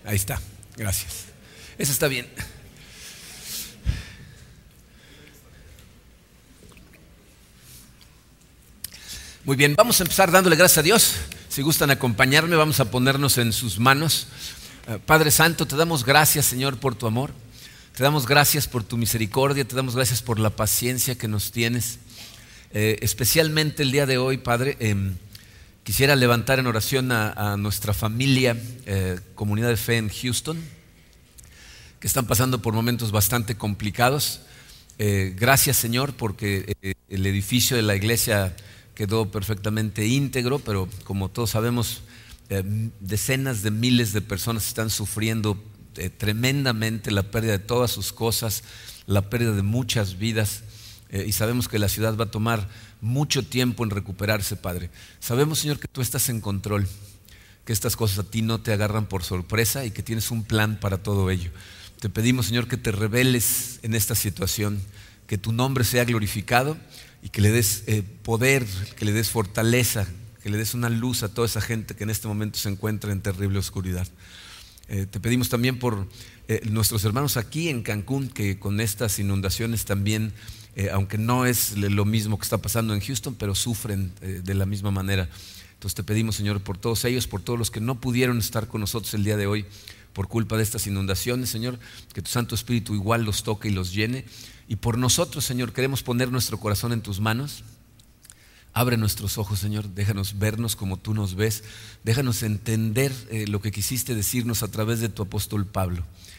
Ahí está, gracias. Eso está bien. Muy bien, vamos a empezar dándole gracias a Dios. Si gustan acompañarme, vamos a ponernos en sus manos. Padre Santo, te damos gracias, Señor, por tu amor. Te damos gracias por tu misericordia, te damos gracias por la paciencia que nos tienes. Especialmente el día de hoy, Padre, quisiera levantar en oración a nuestra familia, Comunidad de Fe en Houston, que están pasando por momentos bastante complicados. Gracias, Señor, porque el edificio de la iglesia quedó perfectamente íntegro, pero como todos sabemos, decenas de miles de personas están sufriendo tremendamente la pérdida de todas sus cosas, la pérdida de muchas vidas, y sabemos que la ciudad va a tomar mucho tiempo en recuperarse, Padre. Sabemos, Señor, que tú estás en control, que estas cosas a ti no te agarran por sorpresa y que tienes un plan para todo ello. Te pedimos, Señor, que te reveles en esta situación, que tu nombre sea glorificado y que le des poder, que le des fortaleza, que le des una luz a toda esa gente que en este momento se encuentra en terrible oscuridad. Te pedimos también por nuestros hermanos aquí en Cancún, que con estas inundaciones también, aunque no es lo mismo que está pasando en Houston, pero sufren de la misma manera. Entonces te pedimos, Señor, por todos ellos, por todos los que no pudieron estar con nosotros el día de hoy por culpa de estas inundaciones, Señor, que tu Santo Espíritu igual los toque y los llene. Y por nosotros, Señor, queremos poner nuestro corazón en tus manos. Abre nuestros ojos, Señor, déjanos vernos como tú nos ves, déjanos entender lo que quisiste decirnos a través de tu apóstol Pablo.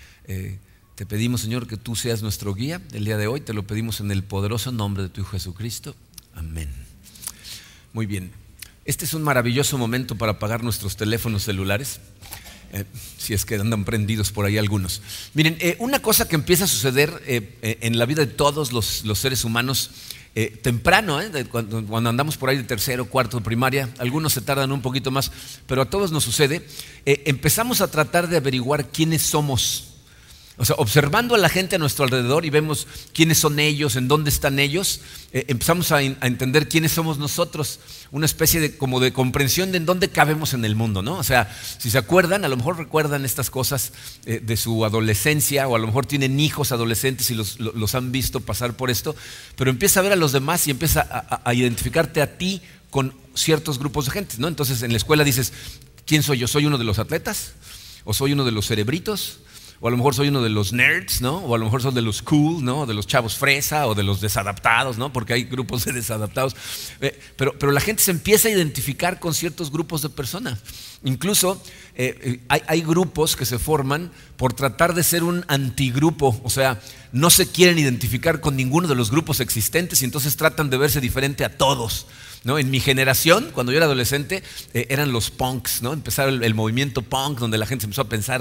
Te pedimos, Señor, que tú seas nuestro guía el día de hoy, te lo pedimos en el poderoso nombre de tu Hijo Jesucristo. Amén. Muy bien, este es un maravilloso momento para apagar nuestros teléfonos celulares. Si es que andan prendidos por ahí algunos. Miren, una cosa que empieza a suceder en la vida de todos los seres humanos temprano, cuando andamos por ahí de tercero, cuarto de primaria, algunos se tardan un poquito más, pero a todos nos sucede, empezamos a tratar de averiguar quiénes somos. O sea, observando a la gente a nuestro alrededor y vemos quiénes son ellos, en dónde están ellos, empezamos a entender quiénes somos nosotros, una especie de como de comprensión de en dónde cabemos en el mundo, ¿no? O sea, si se acuerdan, a lo mejor recuerdan estas cosas de su adolescencia, o a lo mejor tienen hijos adolescentes y los han visto pasar por esto, pero empieza a ver a los demás y empieza a identificarte a ti con ciertos grupos de gente, ¿no? Entonces en la escuela dices, ¿quién soy yo? ¿Soy uno de los atletas? ¿O soy uno de los cerebritos? O a lo mejor soy uno de los nerds, ¿no? O a lo mejor soy de los cool, ¿no? De los chavos fresa o de los desadaptados, ¿no? Porque hay grupos de desadaptados. Pero la gente se empieza a identificar con ciertos grupos de personas. Incluso hay grupos que se forman por tratar de ser un antigrupo. O sea, no se quieren identificar con ninguno de los grupos existentes y entonces tratan de verse diferente a todos, ¿no? En mi generación, cuando yo era adolescente, eran los punks, ¿no? Empezaron el movimiento punk, donde la gente se empezó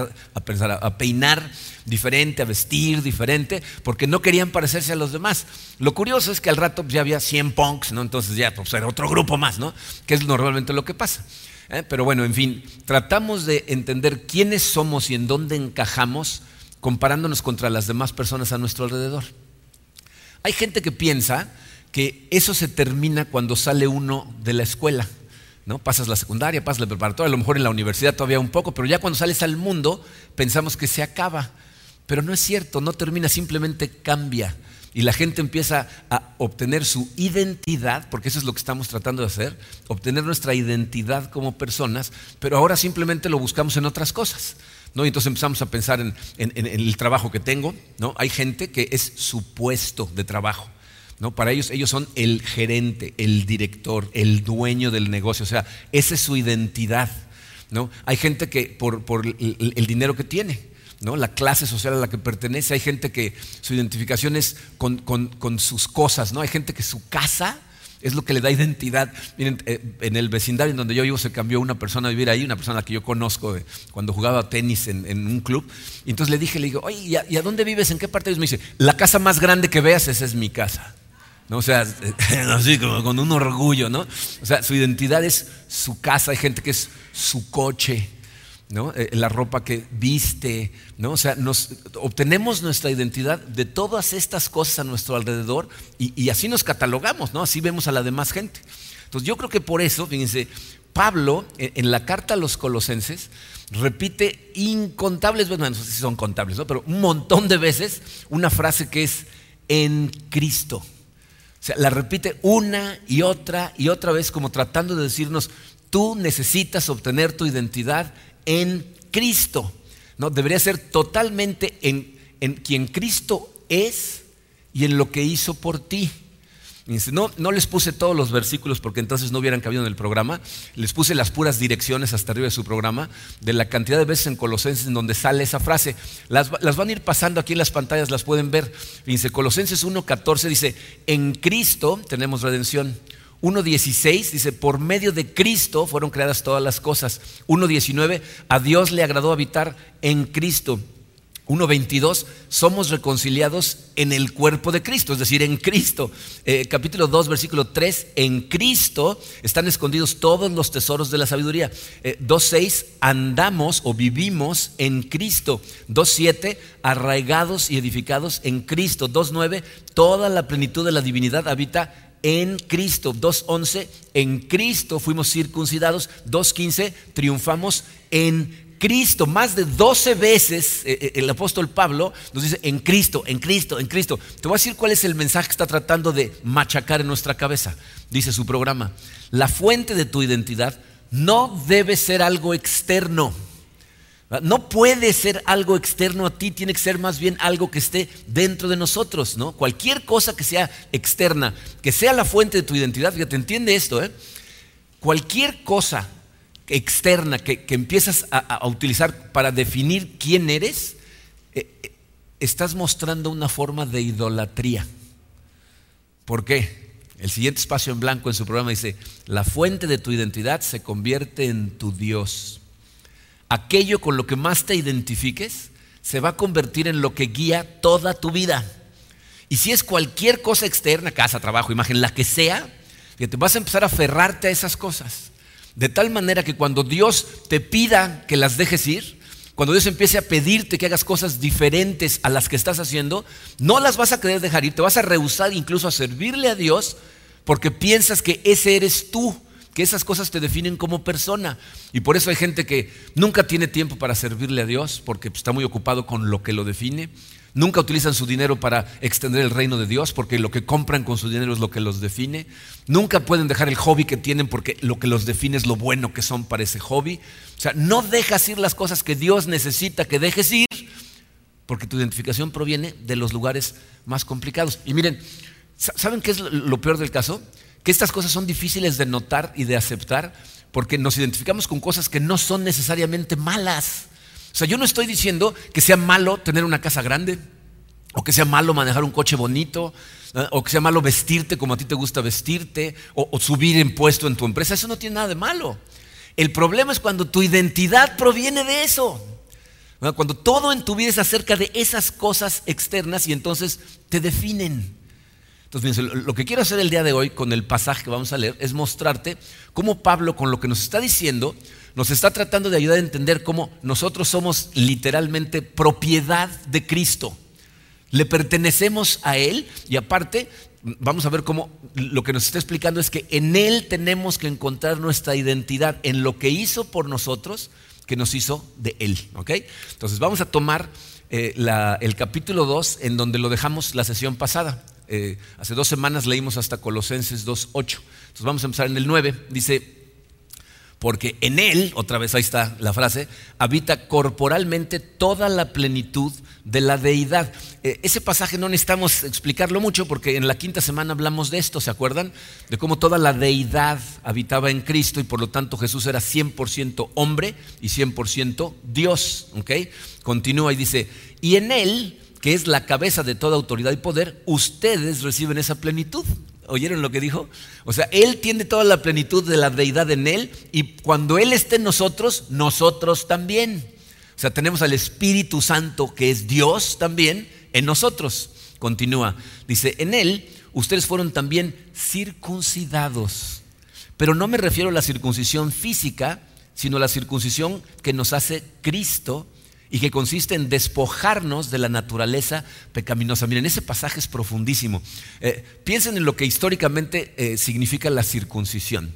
a peinar diferente, a vestir diferente, porque no querían parecerse a los demás. Lo curioso es que al rato ya había 100 punks, ¿no? Entonces ya pues, era otro grupo más, ¿no? Que es normalmente lo que pasa. Pero bueno, en fin, tratamos de entender quiénes somos y en dónde encajamos comparándonos contra las demás personas a nuestro alrededor. Hay gente que piensa que eso se termina cuando sale uno de la escuela, ¿no? Pasas la secundaria, pasas la preparatoria, a lo mejor en la universidad todavía un poco, pero ya cuando sales al mundo pensamos que se acaba. Pero no es cierto, no termina, simplemente cambia. Y la gente empieza a obtener su identidad, porque eso es lo que estamos tratando de hacer, obtener nuestra identidad como personas, pero ahora simplemente lo buscamos en otras cosas, ¿no? Y entonces empezamos a pensar en el trabajo que tengo, ¿no? Hay gente que es su puesto de trabajo, ¿no? Para ellos son el gerente, el director, el dueño del negocio, o sea, esa es su identidad, ¿no? Hay gente que por el dinero que tiene, ¿no? La clase social a la que pertenece. Hay gente que su identificación es con sus cosas, ¿no? Hay gente que su casa es lo que le da identidad. Miren, en el vecindario en donde yo vivo se cambió una persona a vivir ahí, una persona que yo conozco cuando jugaba tenis en un club. Y entonces le digo, oye, ¿y a dónde vives? ¿En qué parte vives? Me dice, la casa más grande que veas, esa es mi casa, ¿no? O sea, así como con un orgullo, ¿no? O sea, su identidad es su casa. Hay gente que es su coche, ¿no? La ropa que viste, ¿no? O sea, obtenemos nuestra identidad de todas estas cosas a nuestro alrededor y así nos catalogamos, ¿no? Así vemos a la demás gente. Entonces yo creo que por eso, fíjense, Pablo en la carta a los Colosenses repite incontables veces, no sé si son contables, ¿no? Pero un montón de veces una frase que es en Cristo. O sea, la repite una y otra vez como tratando de decirnos, tú necesitas obtener tu identidad en Cristo, ¿no? Debería ser totalmente en quien Cristo es y en lo que hizo por ti. No les puse todos los versículos porque entonces no hubieran cabido en el programa. Les puse las puras direcciones hasta arriba de su programa de la cantidad de veces en Colosenses en donde sale esa frase. Las van a ir pasando aquí en las pantallas, las pueden ver. Fíjense, Colosenses 1:14 dice, en Cristo tenemos redención. 1:16 dice, por medio de Cristo fueron creadas todas las cosas. 1:19, a Dios le agradó habitar en Cristo. 1:22, somos reconciliados en el cuerpo de Cristo, es decir, en Cristo. Capítulo 2, versículo 3, en Cristo están escondidos todos los tesoros de la sabiduría. 2:6, andamos o vivimos en Cristo. 2:7, arraigados y edificados en Cristo. 2:9, toda la plenitud de la divinidad habita en Cristo. 2:11, en Cristo fuimos circuncidados. 2:15, triunfamos en Cristo. Más de 12 veces el apóstol Pablo nos dice en Cristo, en Cristo, en Cristo. Te voy a decir cuál es el mensaje que está tratando de machacar en nuestra cabeza. Dice su programa, la fuente de tu identidad no debe ser algo externo. No puede ser algo externo a ti, tiene que ser más bien algo que esté dentro de nosotros, ¿no? Cualquier cosa que sea externa, que sea la fuente de tu identidad, fíjate, entiende esto, cualquier cosa externa que empiezas a utilizar para definir quién eres, estás mostrando una forma de idolatría. ¿Por qué? El siguiente espacio en blanco en su programa dice, la fuente de tu identidad se convierte en tu Dios. Aquello con lo que más te identifiques se va a convertir en lo que guía toda tu vida. Y si es cualquier cosa externa, casa, trabajo, imagen, la que sea, que te vas a empezar a aferrarte a esas cosas. De tal manera que cuando Dios te pida que las dejes ir, cuando Dios empiece a pedirte que hagas cosas diferentes a las que estás haciendo, no las vas a querer dejar ir, te vas a rehusar incluso a servirle a Dios porque piensas que ese eres tú, que esas cosas te definen como persona. Y por eso hay gente que nunca tiene tiempo para servirle a Dios porque está muy ocupado con lo que lo define. Nunca utilizan su dinero para extender el reino de Dios porque lo que compran con su dinero es lo que los define. Nunca pueden dejar el hobby que tienen porque lo que los define es lo bueno que son para ese hobby. O sea, no dejas ir las cosas que Dios necesita que dejes ir porque tu identificación proviene de los lugares más complicados. Y miren, ¿saben qué es lo peor del caso? Que estas cosas son difíciles de notar y de aceptar porque nos identificamos con cosas que no son necesariamente malas. O sea, yo no estoy diciendo que sea malo tener una casa grande, o que sea malo manejar un coche bonito, o que sea malo vestirte como a ti te gusta vestirte, o subir impuesto en tu empresa. Eso no tiene nada de malo. El problema es cuando tu identidad proviene de eso. Cuando todo en tu vida es acerca de esas cosas externas y entonces te definen. Entonces, fíjense, lo que quiero hacer el día de hoy con el pasaje que vamos a leer es mostrarte cómo Pablo, con lo que nos está diciendo, nos está tratando de ayudar a entender cómo nosotros somos literalmente propiedad de Cristo. Le pertenecemos a Él y aparte vamos a ver cómo lo que nos está explicando es que en Él tenemos que encontrar nuestra identidad, en lo que hizo por nosotros, que nos hizo de Él. ¿Okay? Entonces vamos a tomar el capítulo 2 en donde lo dejamos la sesión pasada. Hace 2 semanas leímos hasta Colosenses 2:8. Entonces vamos a empezar en el 9. Dice, porque en Él, otra vez ahí está la frase, habita corporalmente toda la plenitud de la deidad. Ese pasaje no necesitamos explicarlo mucho porque en la 5ª semana hablamos de esto, ¿se acuerdan? De cómo toda la deidad habitaba en Cristo y por lo tanto Jesús era 100% hombre y 100% Dios. ¿Okay? Continúa y dice, y en Él, que es la cabeza de toda autoridad y poder, ustedes reciben esa plenitud. ¿Oyeron lo que dijo? O sea, Él tiene toda la plenitud de la deidad en Él y cuando Él esté en nosotros, nosotros también. O sea, tenemos al Espíritu Santo, que es Dios también, en nosotros. Continúa, dice, en Él ustedes fueron también circuncidados. Pero no me refiero a la circuncisión física, sino a la circuncisión que nos hace Cristo y que consiste en despojarnos de la naturaleza pecaminosa. Miren, ese pasaje es profundísimo. Piensen en lo que históricamente significa la circuncisión.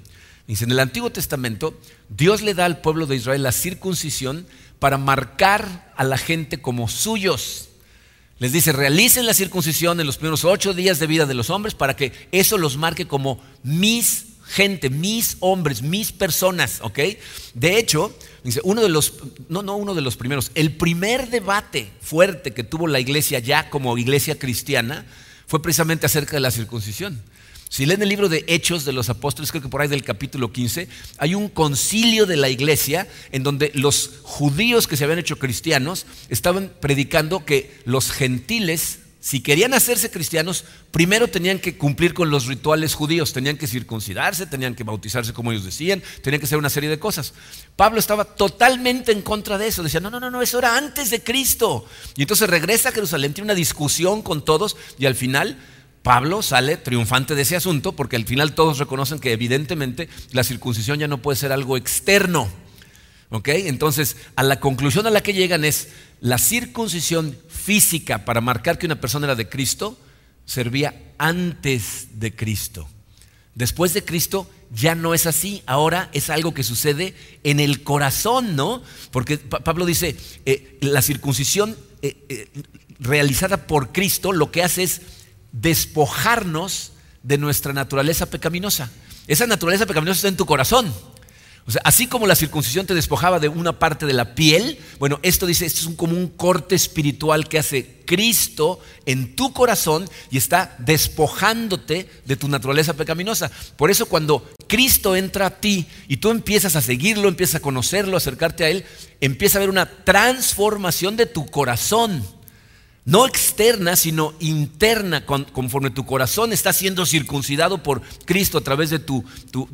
Dice, en el Antiguo Testamento, Dios le da al pueblo de Israel la circuncisión para marcar a la gente como suyos. Les dice, realicen la circuncisión en los primeros 8 días de vida de los hombres para que eso los marque como mis gente, mis hombres, mis personas, ¿ok? De hecho, dice, uno de los primeros, el primer debate fuerte que tuvo la iglesia ya como iglesia cristiana fue precisamente acerca de la circuncisión. Si leen el libro de Hechos de los Apóstoles, creo que por ahí del capítulo 15, hay un concilio de la iglesia en donde los judíos que se habían hecho cristianos estaban predicando que los gentiles, si querían hacerse cristianos, primero tenían que cumplir con los rituales judíos, tenían que circuncidarse, tenían que bautizarse como ellos decían, tenían que hacer una serie de cosas. Pablo estaba totalmente en contra de eso, decía, no, eso era antes de Cristo. Y entonces regresa a Jerusalén, tiene una discusión con todos y al final Pablo sale triunfante de ese asunto porque al final todos reconocen que evidentemente la circuncisión ya no puede ser algo externo. ¿Ok? Entonces, a la conclusión a la que llegan es la circuncisión física para marcar que una persona era de Cristo servía antes de Cristo. Después de Cristo ya no es así, ahora es algo que sucede en el corazón, ¿no? Porque Pablo dice, la circuncisión realizada por Cristo lo que hace es despojarnos de nuestra naturaleza pecaminosa. Esa naturaleza pecaminosa está en tu corazón. O sea, así como la circuncisión te despojaba de una parte de la piel, bueno, esto es como un corte espiritual que hace Cristo en tu corazón y está despojándote de tu naturaleza pecaminosa. Por eso cuando Cristo entra a ti y tú empiezas a seguirlo, empiezas a conocerlo, a acercarte a Él, empieza a haber una transformación de tu corazón. No externa, sino interna, conforme tu corazón está siendo circuncidado por Cristo a través de tu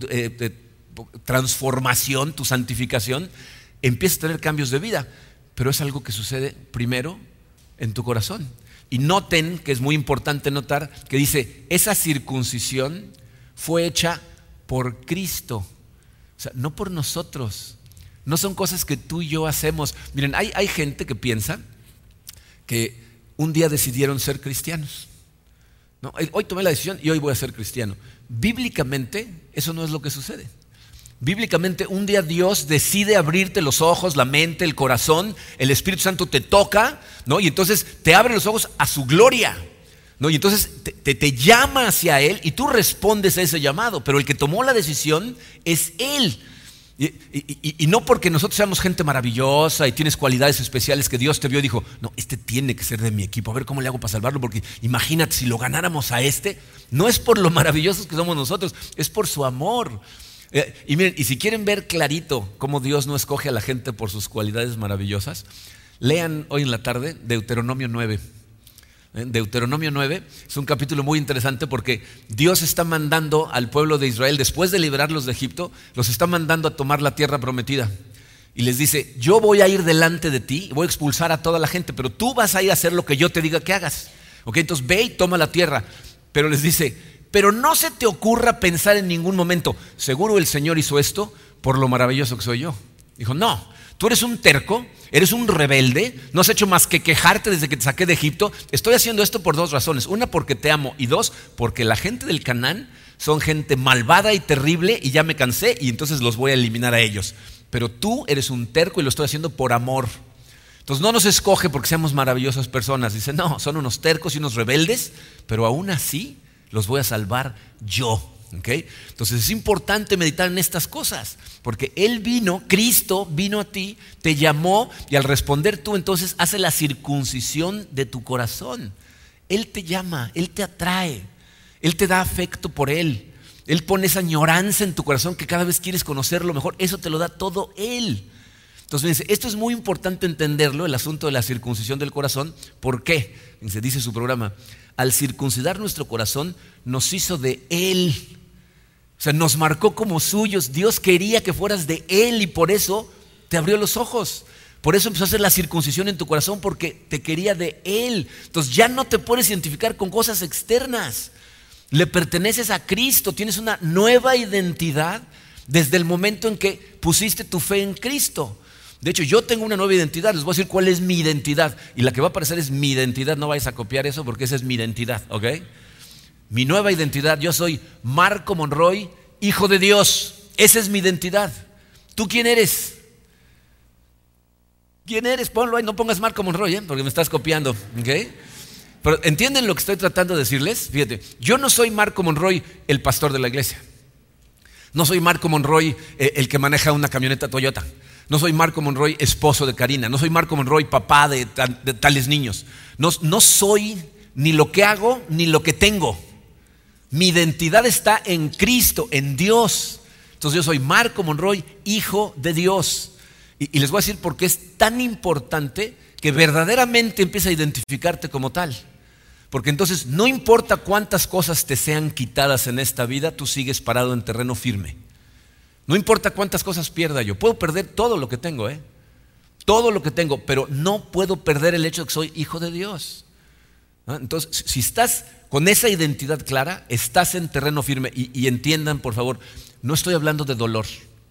transformación, tu santificación, empiezas a tener cambios de vida. Pero es algo que sucede primero en tu corazón. Y noten que es muy importante notar que dice, esa circuncisión fue hecha por Cristo. O sea, no por nosotros. No son cosas que tú y yo hacemos. Miren, hay gente que piensa que un día decidieron ser cristianos. No, hoy tomé la decisión y hoy voy a ser cristiano. Bíblicamente, eso no es lo que sucede. Bíblicamente, un día Dios decide abrirte los ojos, la mente, el corazón, el Espíritu Santo te toca, ¿no? Y entonces te abre los ojos a su gloria, ¿no? Y entonces te llama hacia Él y tú respondes a ese llamado, pero el que tomó la decisión es Él. Y no porque nosotros seamos gente maravillosa y tienes cualidades especiales que Dios te vio y dijo, no, este tiene que ser de mi equipo, a ver cómo le hago para salvarlo, porque imagínate si lo ganáramos a este. No es por lo maravillosos que somos nosotros, es por su amor. Y miren, y si quieren ver clarito cómo Dios no escoge a la gente por sus cualidades maravillosas, lean hoy en la tarde Deuteronomio 9. Deuteronomio 9 es un capítulo muy interesante porque Dios está mandando al pueblo de Israel, después de liberarlos de Egipto, los está mandando a tomar la tierra prometida. Y les dice, yo voy a ir delante de ti, voy a expulsar a toda la gente, pero tú vas a ir a hacer lo que yo te diga que hagas. ¿Ok? Entonces ve y toma la tierra. Pero les dice, pero no se te ocurra pensar en ningún momento, seguro el Señor hizo esto por lo maravilloso que soy yo. Dijo, no, tú eres un terco, eres un rebelde, no has hecho más que quejarte desde que te saqué de Egipto. Estoy haciendo esto por 2 razones. Una, porque te amo, y 2, porque la gente del Canaán son gente malvada y terrible y ya me cansé y entonces los voy a eliminar a ellos. Pero tú eres un terco y lo estoy haciendo por amor. Entonces no nos escoge porque seamos maravillosas personas. Dice, no, son unos tercos y unos rebeldes, pero aún así los voy a salvar yo. ¿Okay? Entonces es importante meditar en estas cosas, porque Él vino, Cristo vino a ti, te llamó y al responder tú entonces hace la circuncisión de tu corazón. Él te llama, Él te atrae, Él te da afecto por Él, Él pone esa añoranza en tu corazón que cada vez quieres conocerlo mejor, eso te lo da todo Él. Entonces esto es muy importante entenderlo, el asunto de la circuncisión del corazón. ¿Por qué? Dice su programa, al circuncidar nuestro corazón nos hizo de Él. O sea, nos marcó como suyos. Dios quería que fueras de Él y por eso te abrió los ojos. Por eso empezó a hacer la circuncisión en tu corazón, porque te quería de Él. Entonces ya no te puedes identificar con cosas externas. Le perteneces a Cristo, tienes una nueva identidad desde el momento en que pusiste tu fe en Cristo. De hecho, yo tengo una nueva identidad, les voy a decir cuál es mi identidad. Y la que va a aparecer es mi identidad, no vayas a copiar eso porque esa es mi identidad, ¿ok? Mi nueva identidad, yo soy Marco Monroy, hijo de Dios. esa es mi identidad. ¿Tú quién eres? ¿Quién eres? Ponlo ahí, no pongas Marco Monroy, porque me estás copiando, ¿ok? Pero ¿entienden lo que estoy tratando de decirles? Fíjate, yo no soy Marco Monroy, el pastor de la iglesia. No soy Marco Monroy, el que maneja una camioneta Toyota. No soy Marco Monroy, esposo de Karina. No soy Marco Monroy, papá de tales niños. No soy ni lo que hago ni lo que tengo. Mi identidad está en Cristo, en Dios. Entonces yo soy Marco Monroy, hijo de Dios. Y les voy a decir por qué es tan importante que verdaderamente empieces a identificarte como tal. Porque entonces no importa cuántas cosas te sean quitadas en esta vida, tú sigues parado en terreno firme. No importa cuántas cosas pierda yo, puedo perder todo lo que tengo, todo lo que tengo, pero no puedo perder el hecho de que soy hijo de Dios. Entonces, si estás con esa identidad clara, estás en terreno firme. Y entiendan, por favor, no estoy hablando de dolor.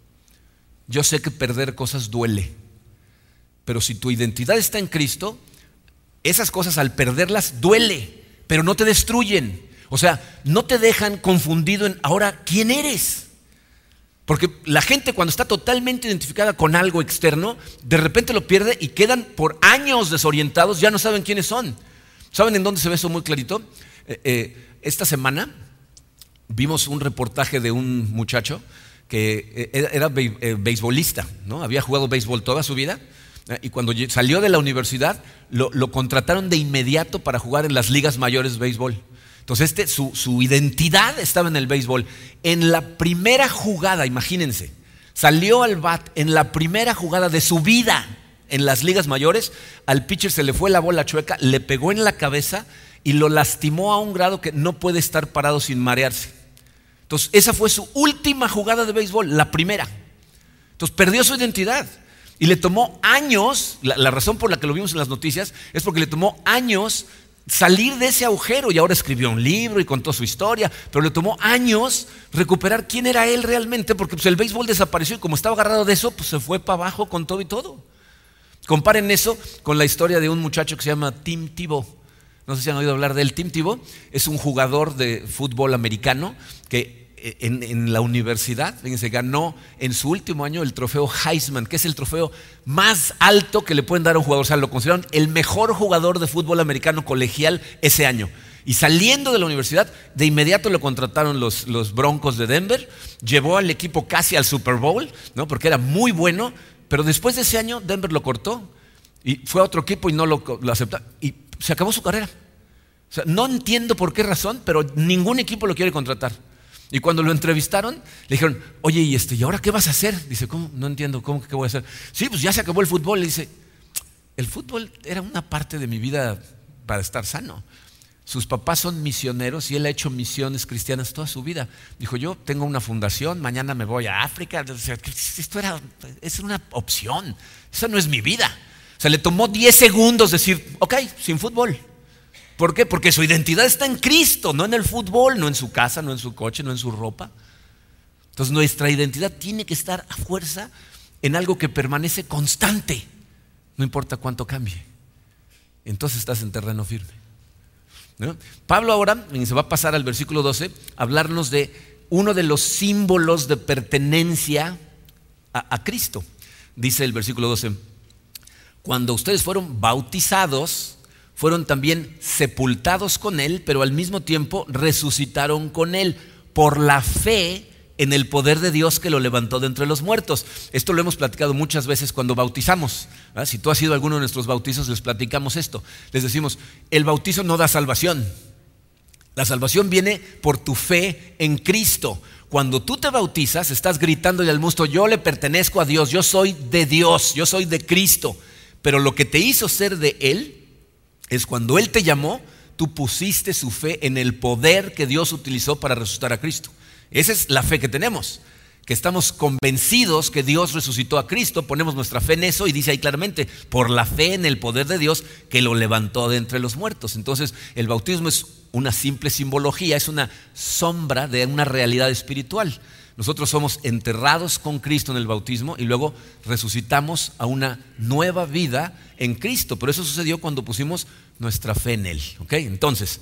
Yo sé que perder cosas duele, pero si tu identidad está en Cristo, esas cosas al perderlas duele, pero no te destruyen. O sea, no te dejan confundido en ahora quién eres. Porque la gente cuando está totalmente identificada con algo externo, de repente lo pierde y quedan por años desorientados, ya no saben quiénes son. ¿Saben en dónde se ve eso muy clarito? Esta semana vimos un reportaje de un muchacho que era beisbolista, ¿no? Había jugado béisbol toda su vida. Y cuando salió de la universidad lo contrataron de inmediato para jugar en las ligas mayores de béisbol. Entonces su identidad estaba en el béisbol. En la primera jugada, imagínense, salió al bat en la primera jugada de su vida en las ligas mayores. Al pitcher se le fue la bola chueca, le pegó en la cabeza y lo lastimó a un grado que no puede estar parado sin marearse. Entonces esa fue su última jugada de béisbol, la primera. Entonces perdió su identidad. Y le tomó años, la razón por la que lo vimos en las noticias es porque le tomó años salir de ese agujero. Y ahora escribió un libro y contó su historia, pero le tomó años recuperar quién era él realmente, porque pues, el béisbol desapareció y como estaba agarrado de eso, pues se fue para abajo con todo y todo. Comparen eso con la historia de un muchacho que se llama Tim Tebow. No sé si han oído hablar de él. Tim Tebow es un jugador de fútbol americano que en la universidad, fíjense, ganó en su último año el trofeo Heisman, que es el trofeo más alto que le pueden dar a un jugador. O sea, lo consideraron el mejor jugador de fútbol americano colegial ese año. Y saliendo de la universidad, de inmediato lo contrataron los Broncos de Denver. Llevó al equipo casi al Super Bowl, ¿no? Porque era muy bueno. Pero después de ese año, Denver lo cortó y fue a otro equipo y no lo aceptó. Y se acabó su carrera. O sea, no entiendo por qué razón, pero ningún equipo lo quiere contratar. Y cuando lo entrevistaron, le dijeron, oye, ¿y ahora qué vas a hacer? Dice, ¿cómo? No entiendo, ¿cómo que qué voy a hacer? Sí, pues ya se acabó el fútbol. Le dice, el fútbol era una parte de mi vida para estar sano. Sus papás son misioneros y él ha hecho misiones cristianas toda su vida. Dijo, yo tengo una fundación, mañana me voy a África. O sea, es una opción, esa no es mi vida. O sea, le tomó 10 segundos decir, ok, sin fútbol. ¿Por qué? Porque su identidad está en Cristo, no en el fútbol, no en su casa, no en su coche, no en su ropa. Entonces nuestra identidad tiene que estar a fuerza en algo que permanece constante, no importa cuánto cambie. Entonces estás en terreno firme, ¿no? Pablo ahora se va a pasar al versículo 12 a hablarnos de uno de los símbolos de pertenencia a Cristo. Dice el versículo 12, cuando ustedes fueron bautizados, fueron también sepultados con Él, pero al mismo tiempo resucitaron con Él por la fe en el poder de Dios que lo levantó de entre los muertos. Esto lo hemos platicado muchas veces cuando bautizamos, ¿verdad? Si tú has ido a alguno de nuestros bautizos, les platicamos esto. Les decimos, el bautizo no da salvación. La salvación viene por tu fe en Cristo. Cuando tú te bautizas, estás gritándole al mundo, yo le pertenezco a Dios, yo soy de Dios, yo soy de Cristo. Pero lo que te hizo ser de Él es cuando Él te llamó, tú pusiste su fe en el poder que Dios utilizó para resucitar a Cristo. Esa es la fe que tenemos, que estamos convencidos que Dios resucitó a Cristo, ponemos nuestra fe en eso y dice ahí claramente, por la fe en el poder de Dios que lo levantó de entre los muertos. Entonces el bautismo es una simple simbología, es una sombra de una realidad espiritual. Nosotros somos enterrados con Cristo en el bautismo y luego resucitamos a una nueva vida en Cristo. Pero eso sucedió cuando pusimos nuestra fe en Él. ¿Okay? Entonces,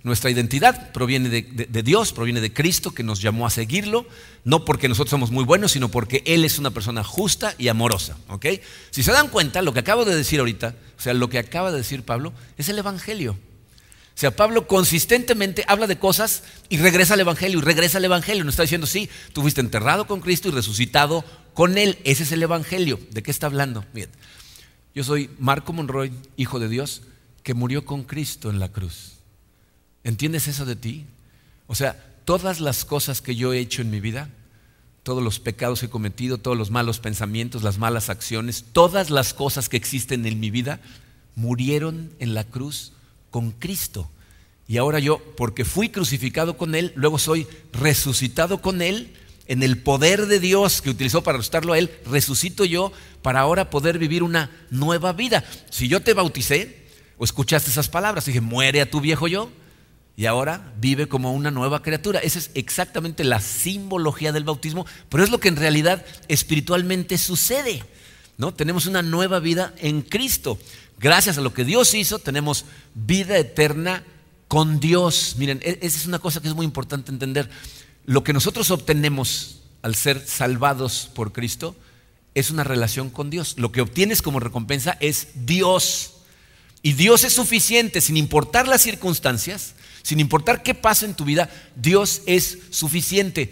Nuestra identidad proviene de Dios, proviene de Cristo, que nos llamó a seguirlo, no porque nosotros somos muy buenos, sino porque Él es una persona justa y amorosa, ¿ok? Si se dan cuenta, lo que acabo de decir ahorita, o sea, lo que acaba de decir Pablo, es el Evangelio. O sea, Pablo consistentemente habla de cosas y regresa al Evangelio, y regresa al Evangelio. Nos está diciendo, sí, tú fuiste enterrado con Cristo y resucitado con Él. Ese es el Evangelio. ¿De qué está hablando? Bien, yo soy Marco Monroy, hijo de Dios, que murió con Cristo en la cruz. ¿Entiendes eso de ti? O sea, todas las cosas que yo he hecho en mi vida, todos los pecados que he cometido, todos los malos pensamientos, las malas acciones, todas las cosas que existen en mi vida, murieron en la cruz con Cristo. Y ahora yo, porque fui crucificado con Él, luego soy resucitado con Él, en el poder de Dios que utilizó para resucitarlo a Él, resucito yo para ahora poder vivir una nueva vida. Si yo te bauticé o escuchaste esas palabras, dije, muere a tu viejo yo, y ahora vive como una nueva criatura. Esa es exactamente la simbología del bautismo, pero es lo que en realidad espiritualmente sucede, ¿no? Tenemos una nueva vida en Cristo. Gracias a lo que Dios hizo, tenemos vida eterna con Dios. Miren, esa es una cosa que es muy importante entender. Lo que nosotros obtenemos al ser salvados por Cristo es una relación con Dios. Lo que obtienes como recompensa es Dios. Y Dios es suficiente, sin importar las circunstancias, sin importar qué pasa en tu vida, Dios es suficiente.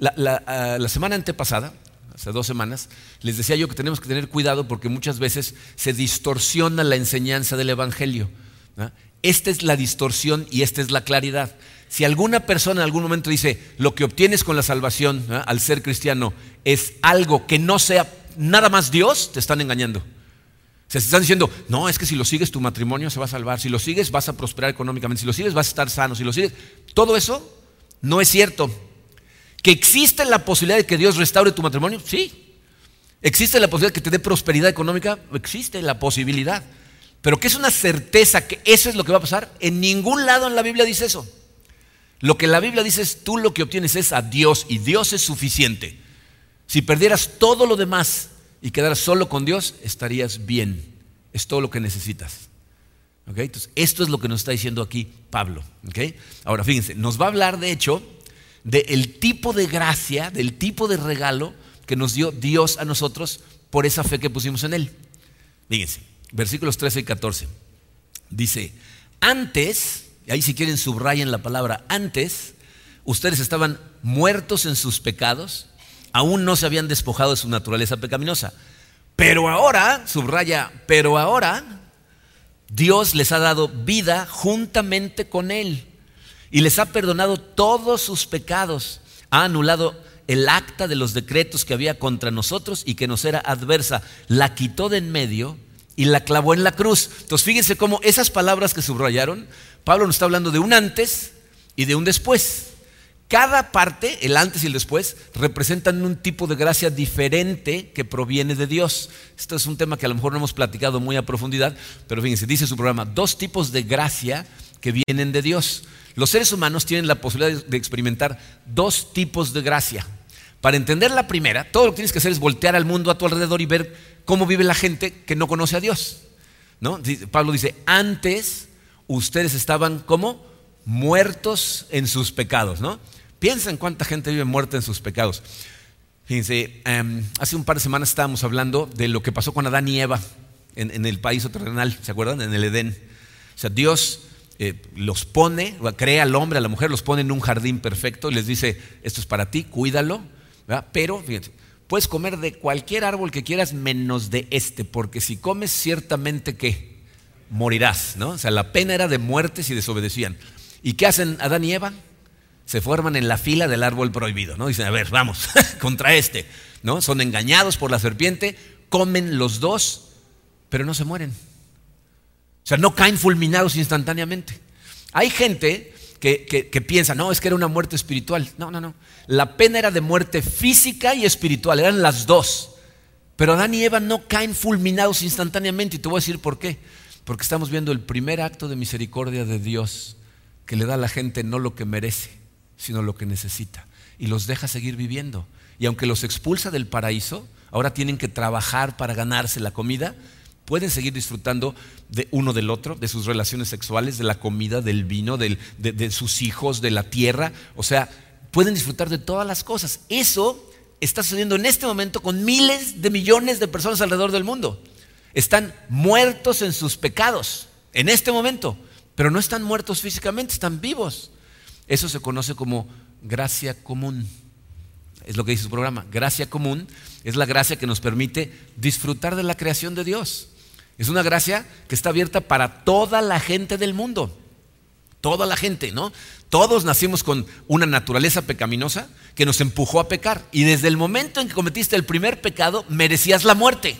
La semana antepasada, hace 2 semanas, les decía yo que tenemos que tener cuidado porque muchas veces se distorsiona la enseñanza del Evangelio, ¿no? Esta es la distorsión y esta es la claridad. Si alguna persona en algún momento dice lo que obtienes con la salvación, ¿no?, al ser cristiano es algo que no sea nada más Dios, te están engañando. O sea, se están diciendo, no, es que si lo sigues tu matrimonio se va a salvar, si lo sigues vas a prosperar económicamente, si lo sigues vas a estar sano, si lo sigues, todo eso no es cierto. ¿Que existe la posibilidad de que Dios restaure tu matrimonio? Sí. ¿Existe la posibilidad de que te dé prosperidad económica? Existe la posibilidad. Pero ¿qué es una certeza que eso es lo que va a pasar? En ningún lado en la Biblia dice eso. Lo que la Biblia dice es, tú lo que obtienes es a Dios y Dios es suficiente. Si perdieras todo lo demás y quedaras solo con Dios, estarías bien. Es todo lo que necesitas. ¿Okay? Entonces, esto es lo que nos está diciendo aquí Pablo. ¿Okay? Ahora, fíjense, nos va a hablar de hecho del tipo de gracia, del tipo de regalo que nos dio Dios a nosotros por esa fe que pusimos en Él. Fíjense, versículos 13 y 14. Dice, antes, y ahí si quieren subrayen la palabra antes, ustedes estaban muertos en sus pecados, aún no se habían despojado de su naturaleza pecaminosa. Pero ahora, subraya, pero ahora, Dios les ha dado vida juntamente con Él y les ha perdonado todos sus pecados. Ha anulado el acta de los decretos que había contra nosotros y que nos era adversa. La quitó de en medio y la clavó en la cruz. Entonces fíjense cómo esas palabras que subrayaron, Pablo nos está hablando de un antes y de un después. Cada parte, el antes y el después, representan un tipo de gracia diferente que proviene de Dios. Esto es un tema que a lo mejor no hemos platicado muy a profundidad, pero fíjense, dice su programa, 2 tipos de gracia que vienen de Dios. Los seres humanos tienen la posibilidad de experimentar 2 tipos de gracia. Para entender la primera, todo lo que tienes que hacer es voltear al mundo a tu alrededor y ver cómo vive la gente que no conoce a Dios, ¿no? Pablo dice, antes ustedes estaban como muertos en sus pecados, ¿no? Piensa en cuánta gente vive muerta en sus pecados. Fíjense, hace un par de semanas estábamos hablando de lo que pasó con Adán y Eva en el paraíso terrenal, ¿se acuerdan? En el Edén. O sea, Dios los pone, crea al hombre, a la mujer, los pone en un jardín perfecto y les dice, esto es para ti, cuídalo, ¿verdad? Pero, fíjense, puedes comer de cualquier árbol que quieras menos de este, porque si comes ciertamente, ¿qué? Morirás, ¿no? O sea, la pena era de muerte si desobedecían. ¿Y qué hacen Adán y Eva? Se forman en la fila del árbol prohibido, ¿no? Dicen, a ver, vamos, contra este, ¿no? Son engañados por la serpiente, comen los 2, pero no se mueren. O sea, no caen fulminados instantáneamente. Hay gente que piensa, no, es que era una muerte espiritual. No. La pena era de muerte física y espiritual, eran las 2. Pero Adán y Eva no caen fulminados instantáneamente. Y te voy a decir por qué. Porque estamos viendo el primer acto de misericordia de Dios que le da a la gente no lo que merece, sino lo que necesita. Y los deja seguir viviendo. Y aunque los expulsa del paraíso, ahora tienen que trabajar para ganarse la comida. pueden seguir disfrutando de uno del otro, de sus relaciones sexuales, de la comida, del vino, de sus hijos, de la tierra. O sea, pueden disfrutar de todas las cosas. Eso está sucediendo en este momento con miles de millones de personas alrededor del mundo. Están muertos en sus pecados en este momento, pero no están muertos físicamente, están vivos. Eso se conoce como gracia común. Es lo que dice su programa. Gracia común es la gracia que nos permite disfrutar de la creación de Dios. Es una gracia que está abierta para toda la gente del mundo. Toda la gente, ¿no? Todos nacimos con una naturaleza pecaminosa que nos empujó a pecar. Y desde el momento en que cometiste el primer pecado, merecías la muerte.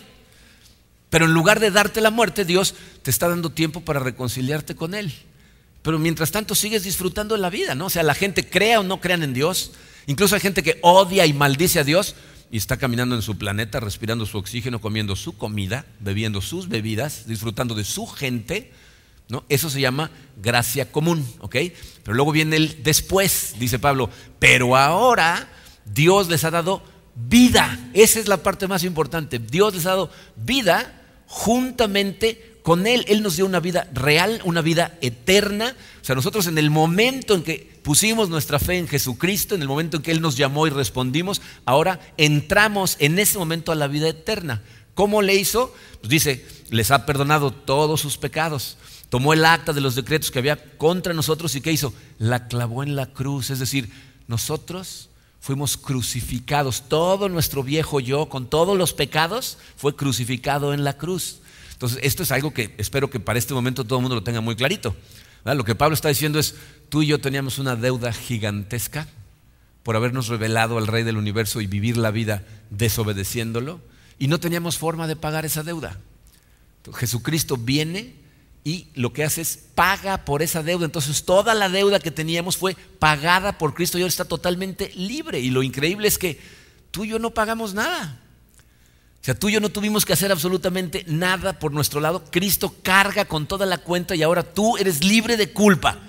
Pero en lugar de darte la muerte, Dios te está dando tiempo para reconciliarte con Él. Pero mientras tanto sigues disfrutando de la vida, ¿no? O sea, la gente crea o no crean en Dios. Incluso hay gente que odia y maldice a Dios y está caminando en su planeta, respirando su oxígeno, comiendo su comida, bebiendo sus bebidas, disfrutando de su gente, ¿no? Eso se llama gracia común, ¿ok? Pero luego viene el después, dice Pablo, pero ahora Dios les ha dado vida. Esa es la parte más importante. Dios les ha dado vida juntamente con Él. Él nos dio una vida real, una vida eterna. O sea, nosotros en el momento en que pusimos nuestra fe en Jesucristo, en el momento en que Él nos llamó y respondimos, ahora entramos en ese momento a la vida eterna. ¿Cómo le hizo? Pues dice, les ha perdonado todos sus pecados. Tomó el acta de los decretos que había contra nosotros y ¿qué hizo? La clavó en la cruz. Es decir, nosotros fuimos crucificados. Todo nuestro viejo yo, con todos los pecados, fue crucificado en la cruz. Entonces, esto es algo que espero que para este momento todo el mundo lo tenga muy clarito, ¿verdad? Lo que Pablo está diciendo es, tú y yo teníamos una deuda gigantesca por habernos revelado al Rey del Universo y vivir la vida desobedeciéndolo, y no teníamos forma de pagar esa deuda. Entonces, Jesucristo viene y lo que hace es paga por esa deuda. Entonces toda la deuda que teníamos fue pagada por Cristo y ahora está totalmente libre. Y lo increíble es que tú y yo no pagamos nada. O sea, tú y yo no tuvimos que hacer absolutamente nada por nuestro lado. Cristo carga con toda la cuenta y ahora tú eres libre de culpa.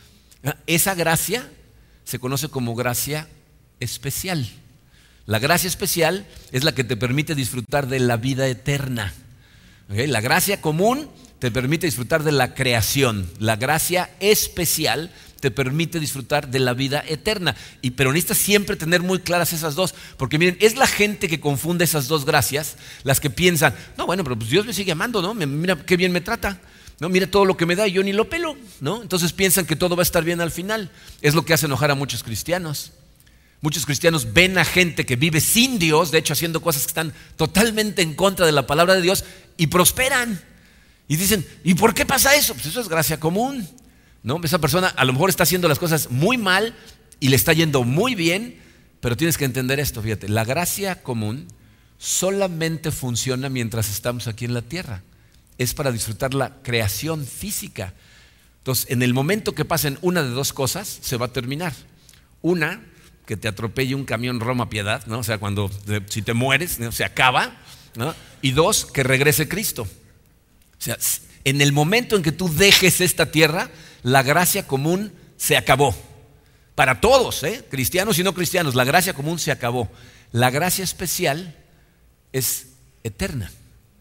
Esa gracia se conoce como gracia especial. La gracia especial es la que te permite disfrutar de la vida eterna. ¿Okay? La gracia común te permite disfrutar de la creación. La gracia especial te permite disfrutar de la vida eterna. Pero necesitas siempre tener muy claras esas dos, porque miren, es la gente que confunde esas dos gracias, las que piensan, no, bueno, pero pues Dios me sigue amando, ¿no? Mira qué bien me trata, ¿no? Mira todo lo que me da y yo ni lo pelo, ¿no? Entonces piensan que todo va a estar bien al final. Es lo que hace enojar a muchos cristianos. Muchos cristianos ven a gente que vive sin Dios, de hecho haciendo cosas que están totalmente en contra de la palabra de Dios, y prosperan. Y dicen, ¿y por qué pasa eso? Pues eso es gracia común, ¿no? Esa persona a lo mejor está haciendo las cosas muy mal y le está yendo muy bien, pero tienes que entender esto, fíjate, la gracia común solamente funciona mientras estamos aquí en la tierra. Es para disfrutar la creación física. Entonces, en el momento que pasen una de dos cosas, se va a terminar. Una, que te atropelle un camión Roma Piedad, ¿no? O sea, si te mueres, ¿no? Se acaba, ¿no? Y dos, que regrese Cristo. O sea, en el momento en que tú dejes esta tierra, la gracia común se acabó. Para todos, cristianos y no cristianos, la gracia común se acabó. La gracia especial es eterna.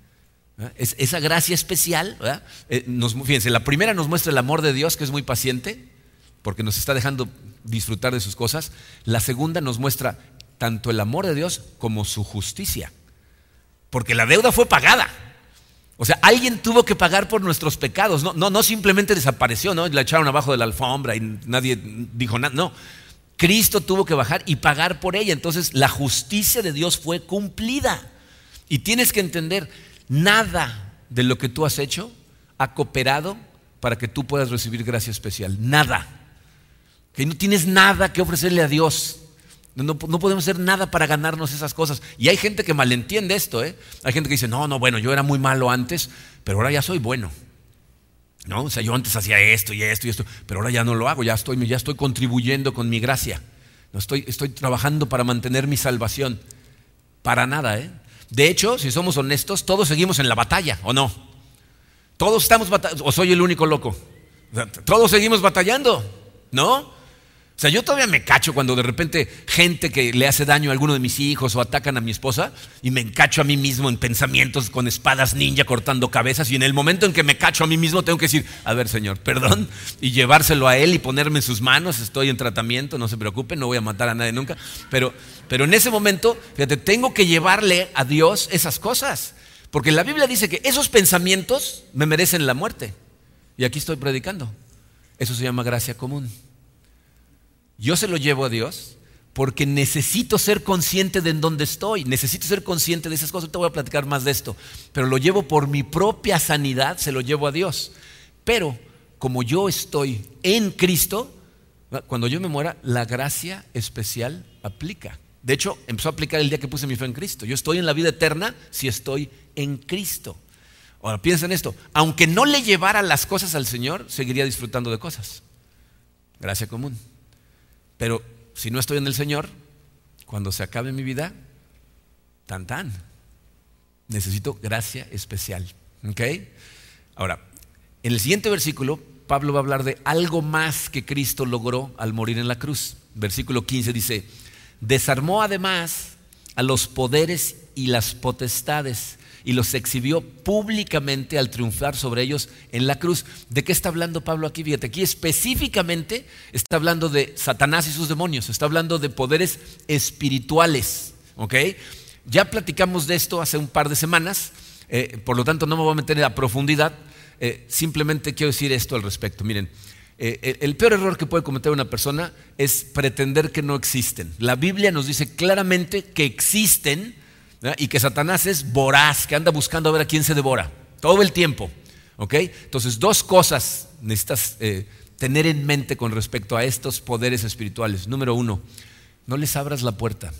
Esa gracia especial, ¿verdad? Fíjense, la primera nos muestra el amor de Dios, que es muy paciente, porque nos está dejando disfrutar de sus cosas. La segunda nos muestra tanto el amor de Dios como su justicia, porque la deuda fue pagada. O sea, alguien tuvo que pagar por nuestros pecados. No simplemente desapareció, ¿no? La echaron abajo de la alfombra y nadie dijo nada. No, Cristo tuvo que bajar y pagar por ella. Entonces la justicia de Dios fue cumplida. Y tienes que entender, nada de lo que tú has hecho ha cooperado para que tú puedas recibir gracia especial. Nada. Que no tienes nada que ofrecerle a Dios. No podemos hacer nada para ganarnos esas cosas. Y hay gente que malentiende esto, Hay gente que dice, no, bueno, yo era muy malo antes, pero ahora ya soy bueno, ¿no? O sea, yo antes hacía esto y esto y esto, pero ahora ya no lo hago, ya estoy contribuyendo con mi gracia. No estoy trabajando para mantener mi salvación. Para nada, De hecho, si somos honestos, todos seguimos en la batalla, ¿o no? Todos estamos batallando, o soy el único loco. O sea, todos seguimos batallando, ¿no? O sea, yo todavía me cacho cuando de repente gente que le hace daño a alguno de mis hijos o atacan a mi esposa, y me encacho a mí mismo en pensamientos con espadas ninja cortando cabezas, y en el momento en que me cacho a mí mismo tengo que decir, a ver, Señor, perdón, y llevárselo a Él y ponerme en sus manos. Estoy en tratamiento, no se preocupen, no voy a matar a nadie nunca, pero en ese momento, fíjate, tengo que llevarle a Dios esas cosas, porque la Biblia dice que esos pensamientos me merecen la muerte, y aquí estoy predicando. Eso se llama gracia común. Yo se lo llevo a Dios porque necesito ser consciente de en dónde estoy, necesito ser consciente de esas cosas. Te voy a platicar más de esto, pero lo llevo por mi propia sanidad, se lo llevo a Dios. Pero como yo estoy en Cristo, cuando yo me muera, la gracia especial aplica. De hecho, empezó a aplicar el día que puse mi fe en Cristo. Yo estoy en la vida eterna si estoy en Cristo. Ahora piensa en esto, aunque no le llevara las cosas al Señor, seguiría disfrutando de cosas. Gracia común. Pero si no estoy en el Señor, cuando se acabe mi vida, tan, necesito gracia especial. ¿Ok? Ahora, en el siguiente versículo, Pablo va a hablar de algo más que Cristo logró al morir en la cruz. Versículo 15 dice, desarmó además a los poderes y las potestades y los exhibió públicamente al triunfar sobre ellos en la cruz. ¿De qué está hablando Pablo aquí? Fíjate, aquí específicamente está hablando de Satanás y sus demonios, está hablando de poderes espirituales, ¿ok? Ya platicamos de esto hace un par de semanas, por lo tanto no me voy a meter a profundidad, simplemente quiero decir esto al respecto. Miren, el peor error que puede cometer una persona es pretender que no existen. La Biblia nos dice claramente que existen, ¿verdad? Y que Satanás es voraz, que anda buscando a ver a quién se devora todo el tiempo, ¿ok? Entonces, dos cosas necesitas tener en mente con respecto a estos poderes espirituales. Número uno, no les abras la puerta.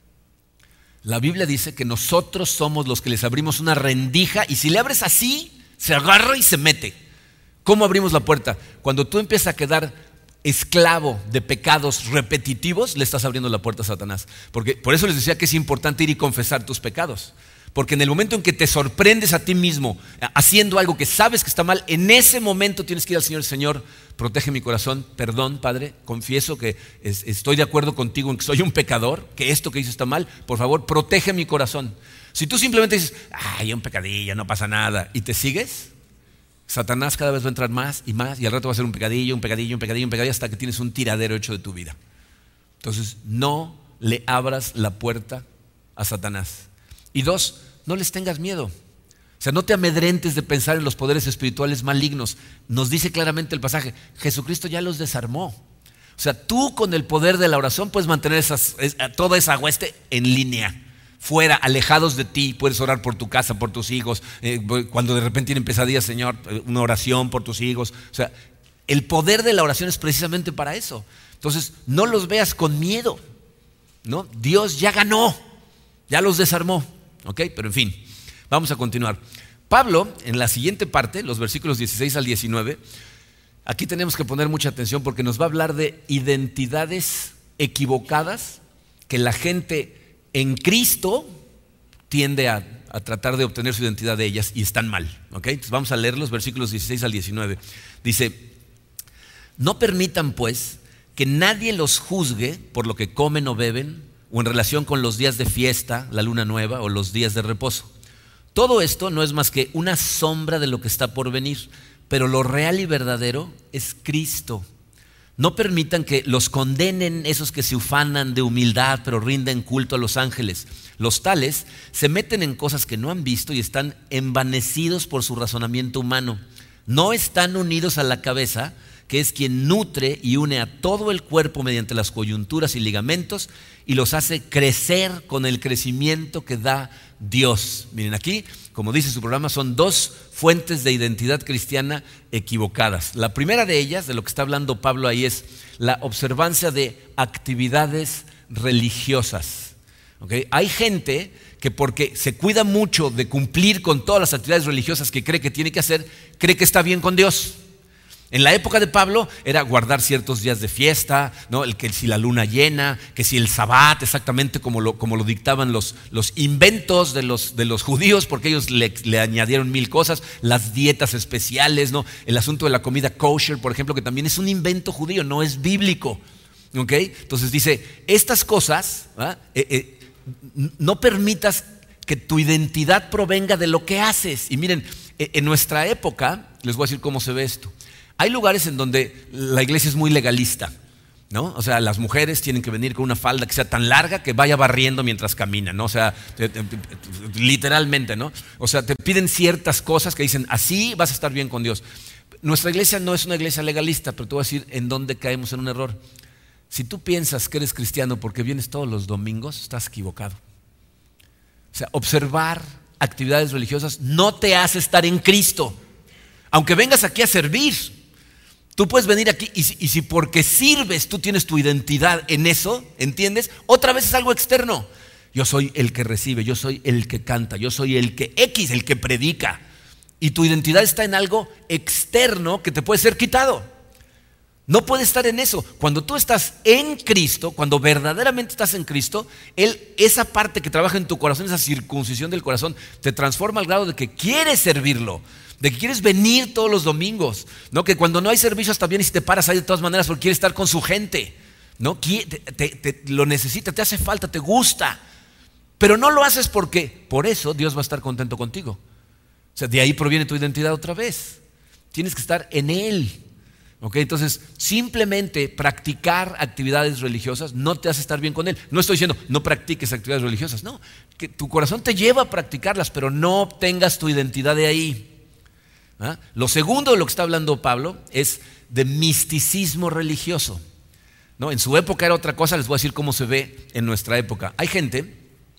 La Biblia dice que nosotros somos los que les abrimos una rendija, y si le abres así, se agarra y se mete. ¿Cómo abrimos la puerta? Cuando tú empiezas a quedar esclavo de pecados repetitivos, le estás abriendo la puerta a Satanás. Porque por eso les decía que es importante ir y confesar tus pecados. Porque en el momento en que te sorprendes a ti mismo haciendo algo que sabes que está mal, en ese momento tienes que ir al Señor. Señor, protege mi corazón, perdón, Padre, confieso que estoy de acuerdo contigo en que soy un pecador, que esto que hice está mal, por favor, protege mi corazón. Si tú simplemente dices, ay, un pecadillo, no pasa nada, y te sigues, Satanás cada vez va a entrar más y más, y al rato va a ser un pecadillo, hasta que tienes un tiradero hecho de tu vida. Entonces, no le abras la puerta a Satanás. Y dos, no les tengas miedo. O sea, no te amedrentes de pensar en los poderes espirituales malignos. Nos dice claramente el pasaje, Jesucristo ya los desarmó. O sea, tú con el poder de la oración puedes mantener toda esa hueste en línea. Fuera, alejados de ti, puedes orar por tu casa, por tus hijos. Cuando de repente tienen pesadillas, Señor, una oración por tus hijos. O sea, el poder de la oración es precisamente para eso. Entonces, no los veas con miedo, ¿no? Dios ya ganó, ya los desarmó, ¿ok? Pero en fin, vamos a continuar. Pablo, en la siguiente parte, los versículos 16 al 19, aquí tenemos que poner mucha atención porque nos va a hablar de identidades equivocadas que la gente en Cristo tiende a tratar de obtener su identidad de ellas y están mal, ¿ok? Entonces vamos a leer los versículos 16 al 19. Dice, no permitan pues que nadie los juzgue por lo que comen o beben o en relación con los días de fiesta, la luna nueva o los días de reposo. Todo esto no es más que una sombra de lo que está por venir, pero lo real y verdadero es Cristo. No permitan que los condenen esos que se ufanan de humildad, pero rinden culto a los ángeles. Los tales se meten en cosas que no han visto y están envanecidos por su razonamiento humano. No están unidos a la cabeza, que es quien nutre y une a todo el cuerpo mediante las coyunturas y ligamentos y los hace crecer con el crecimiento que da Dios. Miren aquí, como dice su programa, son dos fuentes de identidad cristiana equivocadas. La primera de ellas, de lo que está hablando Pablo ahí, es la observancia de actividades religiosas. ¿Okay? Hay gente que porque se cuida mucho de cumplir con todas las actividades religiosas que cree que tiene que hacer, cree que está bien con Dios. En la época de Pablo era guardar ciertos días de fiesta, ¿no? Que si la luna llena, que si el sabbat, exactamente como lo dictaban los inventos de los judíos, porque ellos le añadieron 1000 cosas, las dietas especiales, ¿no? El asunto de la comida kosher, por ejemplo, que también es un invento judío, no es bíblico. ¿ok? Entonces dice, estas cosas, no permitas que tu identidad provenga de lo que haces. Y miren, en nuestra época, les voy a decir cómo se ve esto. Hay lugares en donde la iglesia es muy legalista, ¿no? O sea, las mujeres tienen que venir con una falda que sea tan larga que vaya barriendo mientras caminan, ¿no? O sea, literalmente, ¿no? O sea, te piden ciertas cosas que dicen, así vas a estar bien con Dios. Nuestra iglesia no es una iglesia legalista, pero te voy a decir en dónde caemos en un error. Si tú piensas que eres cristiano porque vienes todos los domingos, estás equivocado. O sea, observar actividades religiosas no te hace estar en Cristo. Aunque vengas aquí a servir, tú puedes venir aquí y si porque sirves tú tienes tu identidad en eso, ¿entiendes? Otra vez es algo externo. Yo soy el que recibe, yo soy el que canta, yo soy el que el que predica. Y tu identidad está en algo externo que te puede ser quitado. No puedes estar en eso. Cuando tú estás en Cristo, cuando verdaderamente estás en Cristo, esa parte que trabaja en tu corazón, esa circuncisión del corazón, te transforma al grado de que quieres servirlo, de que quieres venir todos los domingos, ¿no? Que cuando no hay servicio hasta bien y si te paras ahí de todas maneras porque quieres estar con su gente, ¿no? Lo necesita, te hace falta, te gusta, pero no lo haces porque por eso Dios va a estar contento contigo. O sea, de ahí proviene tu identidad otra vez. Tienes que estar en Él. ¿Ok? Entonces, simplemente practicar actividades religiosas no te hace estar bien con Él. No estoy diciendo no practiques actividades religiosas, no. Que tu corazón te lleva a practicarlas, pero no obtengas tu identidad de ahí. Lo segundo de lo que está hablando Pablo es de misticismo religioso, ¿no? En su época era otra cosa, les voy a decir cómo se ve en nuestra época. Hay gente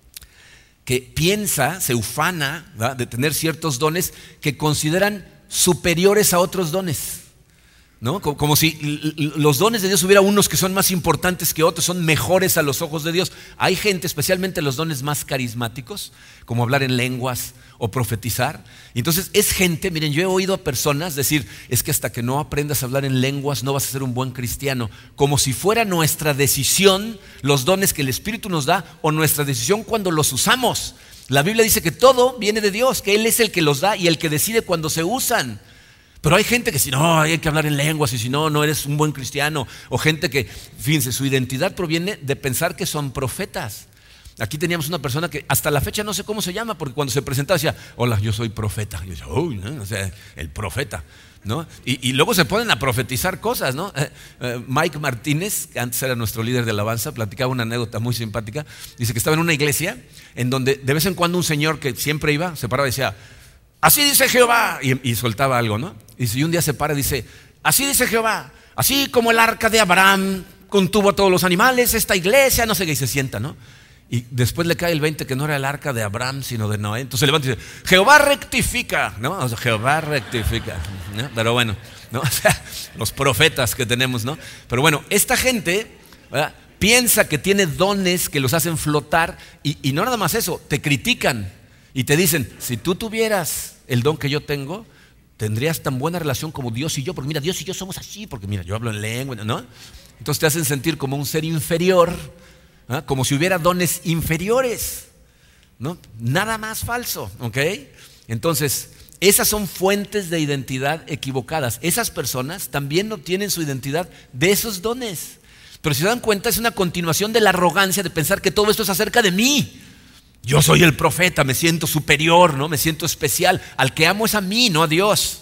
que piensa, se ufana, ¿verdad?, de tener ciertos dones que consideran superiores a otros dones, ¿no? Como si los dones de Dios hubiera unos que son más importantes que otros, son mejores a los ojos de Dios. Hay gente, especialmente los dones más carismáticos, como hablar en lenguas o profetizar. Y entonces es gente, miren, yo he oído a personas decir, es que hasta que no aprendas a hablar en lenguas no vas a ser un buen cristiano, como si fuera nuestra decisión los dones que el Espíritu nos da o nuestra decisión cuando los usamos. La Biblia dice que todo viene de Dios, que Él es el que los da y el que decide cuando se usan. Pero hay gente que si no, hay que hablar en lenguas y si no, no eres un buen cristiano. O gente que, fíjense, su identidad proviene de pensar que son profetas. Aquí teníamos una persona que hasta la fecha no sé cómo se llama, porque cuando se presentaba decía, hola, yo soy profeta. Y yo decía, uy, ¿no? O sea, el profeta, ¿no? Y luego se ponen a profetizar cosas, ¿no? Mike Martínez, que antes era nuestro líder de alabanza, platicaba una anécdota muy simpática. Dice que estaba en una iglesia en donde de vez en cuando un señor que siempre iba, se paraba y decía, así dice Jehová, y soltaba algo, ¿no? Y si un día se para y dice, así dice Jehová, así como el arca de Abraham contuvo a todos los animales, esta iglesia, no sé qué, y se sienta, ¿no? Y después le cae el 20 que no era el arca de Abraham, sino de Noé. Entonces se levanta y dice, Jehová rectifica, ¿no? O sea, Jehová rectifica, ¿no? Pero bueno, ¿no? O sea, los profetas que tenemos, ¿no? Pero bueno, esta gente, ¿verdad?, piensa que tiene dones que los hacen flotar y no nada más eso, te critican y te dicen, si tú tuvieras el don que yo tengo, tendrías tan buena relación como Dios y yo, porque mira, Dios y yo somos así, porque mira, yo hablo en lengua, ¿no? Entonces te hacen sentir como un ser inferior, ¿ah?, como si hubiera dones inferiores, ¿no? Nada más falso, ¿ok? Entonces, esas son fuentes de identidad equivocadas. Esas personas también no tienen su identidad de esos dones. Pero si se dan cuenta, es una continuación de la arrogancia de pensar que todo esto es acerca de mí. Yo soy el profeta, me siento superior, ¿no? Me siento especial. Al que amo es a mí, no a Dios.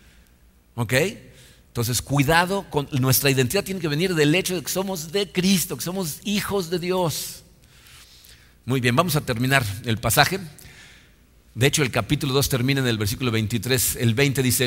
¿Ok? Entonces, cuidado con nuestra identidad, tiene que venir del hecho de que somos de Cristo, que somos hijos de Dios. Muy bien, vamos a terminar el pasaje. De hecho, el capítulo 2 termina en el versículo 23. El 20 dice,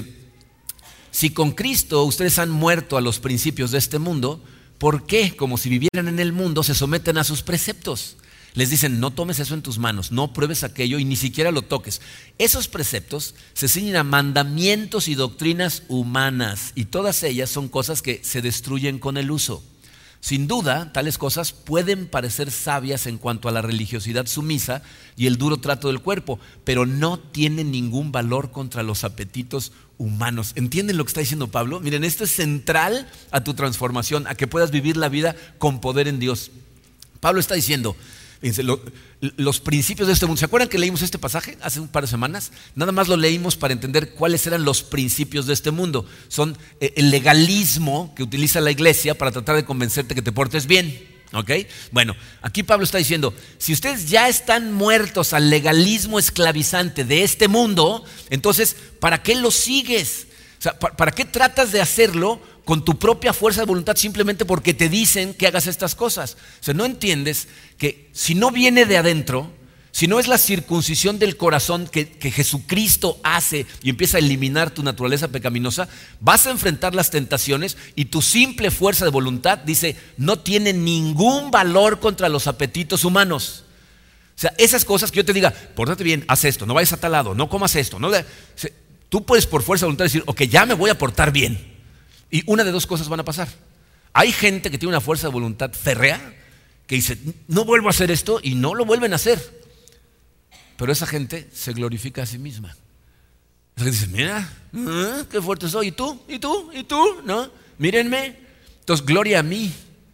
si con Cristo ustedes han muerto a los principios de este mundo, ¿por qué, como si vivieran en el mundo, se someten a sus preceptos? Les dicen, no tomes eso en tus manos, no pruebes aquello y ni siquiera lo toques. Esos preceptos se ciñen a mandamientos y doctrinas humanas y todas ellas son cosas que se destruyen con el uso. Sin duda, tales cosas pueden parecer sabias en cuanto a la religiosidad sumisa y el duro trato del cuerpo, pero no tienen ningún valor contra los apetitos humanos. ¿Entienden lo que está diciendo Pablo? Miren, esto es central a tu transformación, a que puedas vivir la vida con poder en Dios. Pablo está diciendo, Fíjense, los principios de este mundo. ¿Se acuerdan que leímos este pasaje hace un par de semanas? Nada más lo leímos para entender cuáles eran los principios de este mundo. Son el legalismo que utiliza la iglesia para tratar de convencerte que te portes bien. ¿Ok? Bueno, aquí Pablo está diciendo, si ustedes ya están muertos al legalismo esclavizante de este mundo, entonces, ¿para qué lo sigues? O sea, ¿para qué tratas de hacerlo con tu propia fuerza de voluntad simplemente porque te dicen que hagas estas cosas? O sea, no entiendes que si no viene de adentro, si no es la circuncisión del corazón que Jesucristo hace y empieza a eliminar tu naturaleza pecaminosa, vas a enfrentar las tentaciones y tu simple fuerza de voluntad, dice, no tiene ningún valor contra los apetitos humanos. O sea, esas cosas que yo te diga, pórtate bien, haz esto, no vayas a tal lado, no comas esto. No, tú puedes por fuerza de voluntad decir, ok, ya me voy a portar bien. Y una de dos cosas van a pasar. Hay gente que tiene una fuerza de voluntad férrea que dice, no vuelvo a hacer esto, y no lo vuelven a hacer. Pero esa gente se glorifica a sí misma. Esa gente dice, mira, qué fuerte soy. ¿Y tú? ¿Y tú? ¿Y tú? ¿No? Mírenme. Entonces, gloria a mí.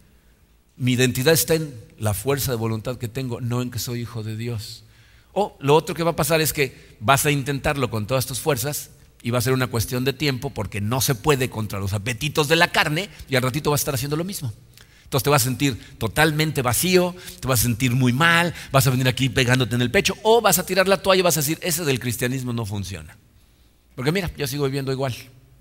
Mi identidad está en la fuerza de voluntad que tengo, no en que soy hijo de Dios. O lo otro que va a pasar es que vas a intentarlo con todas tus fuerzas y va a ser una cuestión de tiempo porque no se puede contra los apetitos de la carne y al ratito vas a estar haciendo lo mismo. Entonces te vas a sentir totalmente vacío, te vas a sentir muy mal, vas a venir aquí pegándote en el pecho o vas a tirar la toalla y vas a decir, ese del cristianismo no funciona. Porque mira, yo sigo viviendo igual.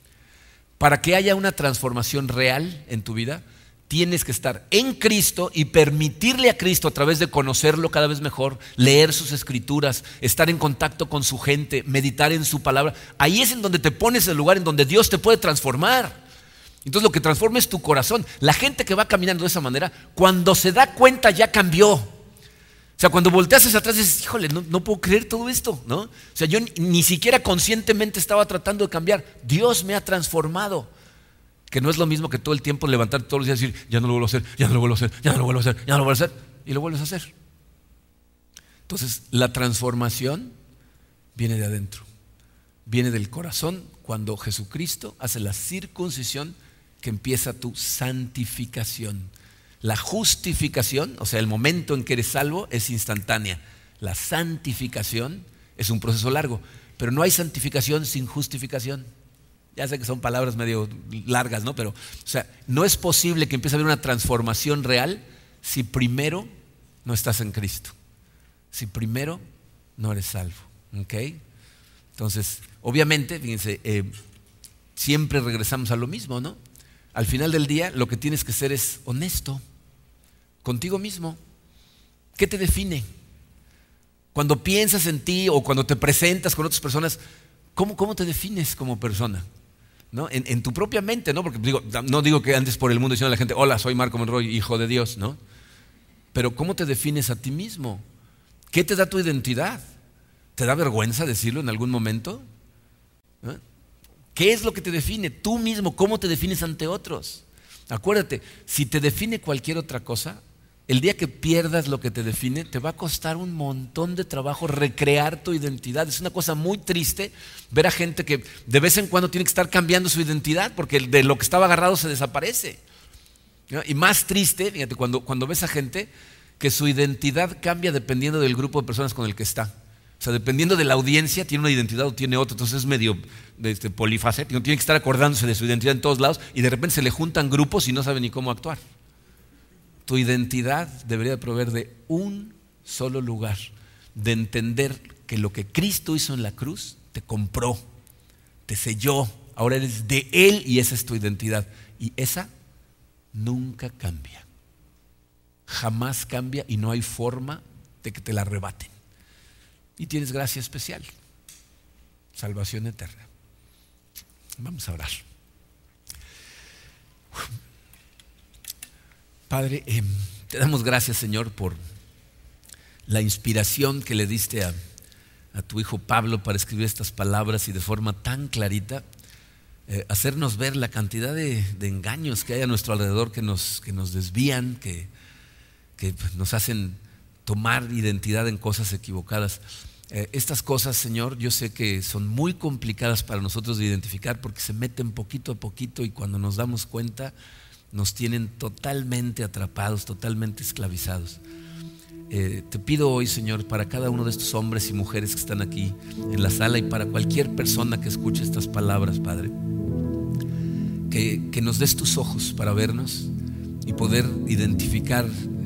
Para que haya una transformación real en tu vida, tienes que estar en Cristo y permitirle a Cristo a través de conocerlo cada vez mejor, leer sus escrituras, estar en contacto con su gente, meditar en su palabra. Ahí es en donde te pones el lugar en donde Dios te puede transformar. Entonces lo que transforma es tu corazón. La gente que va caminando de esa manera, cuando se da cuenta ya cambió. O sea, cuando volteas hacia atrás dices, híjole, no puedo creer todo esto, ¿no? O sea, yo ni siquiera conscientemente estaba tratando de cambiar. Dios me ha transformado. Que no es lo mismo que todo el tiempo levantarte todos los días y decir, ya no lo vuelvo a hacer, ya no lo vuelvo a hacer, ya no lo vuelvo a hacer, ya no lo vuelvo a hacer, y lo vuelves a hacer. Entonces, la transformación viene de adentro, viene del corazón cuando Jesucristo hace la circuncisión que empieza tu santificación. La justificación, o sea, el momento en que eres salvo es instantánea. La santificación es un proceso largo, pero no hay santificación sin justificación. Ya sé que son palabras medio largas, ¿no? Pero, o sea, no es posible que empiece a haber una transformación real si primero no estás en Cristo. Si primero no eres salvo, ¿ok? Entonces, obviamente, fíjense, siempre regresamos a lo mismo, ¿no? Al final del día, lo que tienes que ser es honesto contigo mismo. ¿Qué te define? Cuando piensas en ti o cuando te presentas con otras personas, ¿cómo te defines como persona? ¿No? En tu propia mente, ¿no? Porque no digo que andes por el mundo diciendo a la gente, hola, soy Marco Monroy, hijo de Dios, ¿no? Pero ¿cómo te defines a ti mismo? ¿Qué te da tu identidad? ¿Te da vergüenza decirlo en algún momento? ¿No? ¿Qué es lo que te define? Tú mismo, ¿cómo te defines ante otros? Acuérdate, si te define cualquier otra cosa, el día que pierdas lo que te define, te va a costar un montón de trabajo recrear tu identidad. Es una cosa muy triste ver a gente que de vez en cuando tiene que estar cambiando su identidad porque de lo que estaba agarrado se desaparece. ¿No? Y más triste, fíjate, cuando ves a gente que su identidad cambia dependiendo del grupo de personas con el que está. O sea, dependiendo de la audiencia, tiene una identidad o tiene otra. Entonces es medio polifacético. Tiene que estar acordándose de su identidad en todos lados y de repente se le juntan grupos y no sabe ni cómo actuar. Tu identidad debería proveer de un solo lugar, de entender que lo que Cristo hizo en la cruz te compró, te selló, ahora eres de Él y esa es tu identidad. Y esa nunca cambia, jamás cambia y no hay forma de que te la arrebaten. Y tienes gracia especial, salvación eterna. Vamos a orar. Padre, te damos gracias, Señor, por la inspiración que le diste a tu hijo Pablo para escribir estas palabras y de forma tan clarita hacernos ver la cantidad de engaños que hay a nuestro alrededor que nos desvían, que nos hacen tomar identidad en cosas equivocadas. Estas cosas, Señor, yo sé que son muy complicadas para nosotros de identificar porque se meten poquito a poquito y cuando nos damos cuenta nos tienen totalmente atrapados, totalmente esclavizados. Te pido hoy, Señor, para cada uno de estos hombres y mujeres que están aquí en la sala y para cualquier persona que escuche estas palabras, Padre, que nos des tus ojos para vernos y poder identificar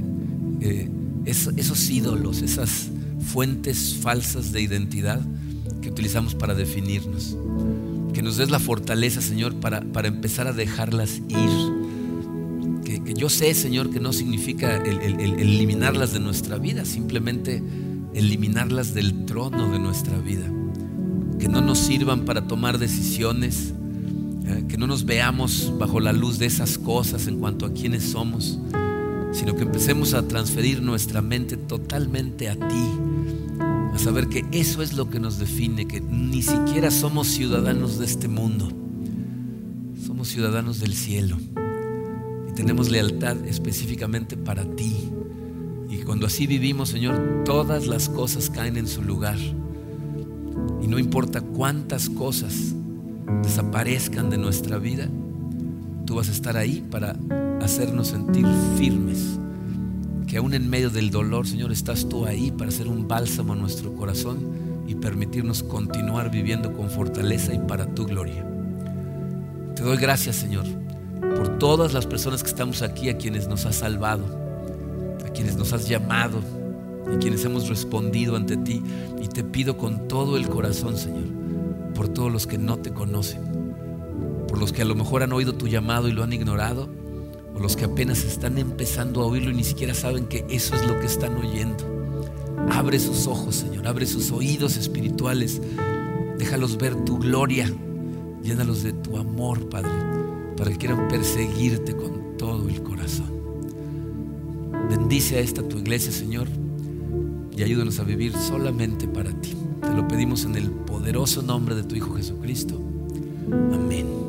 esos ídolos, esas fuentes falsas de identidad que utilizamos para definirnos. Que nos des la fortaleza, Señor, para empezar a dejarlas ir. Que yo sé, Señor, que no significa el eliminarlas de nuestra vida, simplemente eliminarlas del trono de nuestra vida. Que no nos sirvan para tomar decisiones, que no nos veamos bajo la luz de esas cosas en cuanto a quiénes somos, sino que empecemos a transferir nuestra mente totalmente a ti, a saber que eso es lo que nos define, que ni siquiera somos ciudadanos de este mundo, somos ciudadanos del cielo. Tenemos lealtad específicamente para ti. Y cuando así vivimos, Señor, todas las cosas caen en su lugar. Y no importa cuántas cosas desaparezcan de nuestra vida, tú vas a estar ahí para hacernos sentir firmes. Que aún en medio del dolor, Señor, estás tú ahí para hacer un bálsamo a nuestro corazón y permitirnos continuar viviendo con fortaleza y para tu gloria. Te doy gracias, Señor, por todas las personas que estamos aquí, a quienes nos has salvado, a quienes nos has llamado y quienes hemos respondido ante ti. Y te pido con todo el corazón, Señor, por todos los que no te conocen, por los que a lo mejor han oído tu llamado y lo han ignorado, o los que apenas están empezando a oírlo y ni siquiera saben que eso es lo que están oyendo. Abre sus ojos, Señor, abre sus oídos espirituales, déjalos ver tu gloria, llénalos de tu amor, Padre, para que quieran perseguirte con todo el corazón. Bendice a esta tu iglesia, Señor, y ayúdanos a vivir solamente para ti. Te lo pedimos en el poderoso nombre de tu Hijo Jesucristo. Amén.